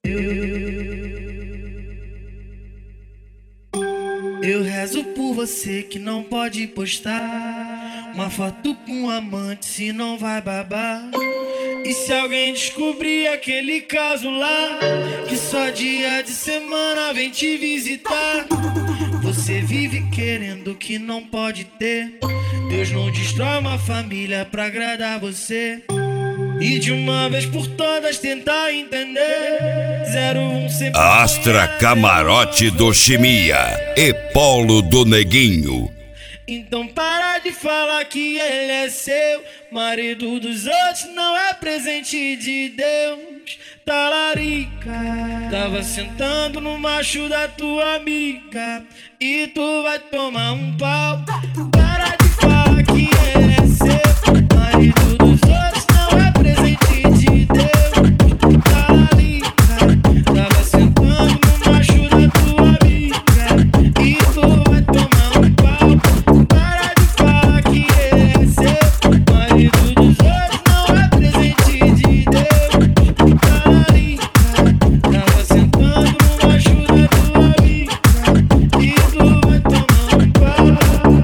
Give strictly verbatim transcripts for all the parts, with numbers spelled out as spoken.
Eu rezo por você que não pode postar uma foto com um amante, se não vai babar. E se alguém descobrir aquele caso lá, que só dia de semana vem te visitar. Você vive querendo o que não pode ter. Deus não destrói uma família pra agradar você. E de uma vez por todas tentar entender. zero um sempre Astra Camarote do Chimia e Polo do Neguinho. Então para de falar que ele é seu. Marido dos outros não é presente de Deus. Talarica, tava sentando no macho da tua amiga e tu vai tomar um pau. Para de falar que ele é seu. Marido dos outros não é presente de Deus. Talarica, tava sentando no macho da tua amiga e tu vai tomar um pau. Para de falar que ele é seu. Marido dos outros não é presente de Deus. Talarica, tava sentando no macho da tua amiga e tu vai tomar um pau.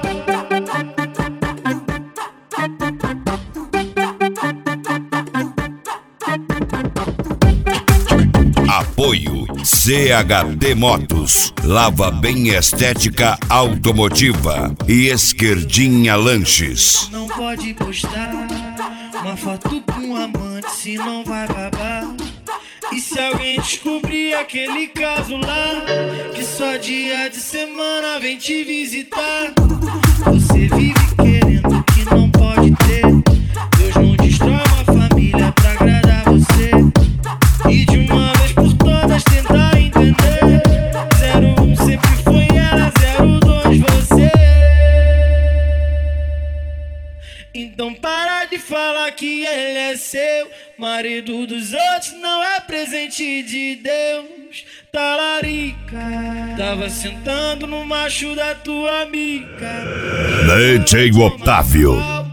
Apoio C H D Motos, Lava Bem Estética Automotiva e Esquerdinha Lanches. Não pode postar uma foto com um amante, se não vai babar. E se alguém descobrir aquele caso lá, que só dia de semana vem te visitar. Você vive querendo o que não pode ter. Deus não destrói uma família pra agradar você. E de uma vez por todas tentar entender. zero um sempre foi ela, zero dois você. Então para de falar que ele é seu. Marido dos outros não é presente de Deus. Talarica, tava sentando no macho da tua amiga. D J Otávio.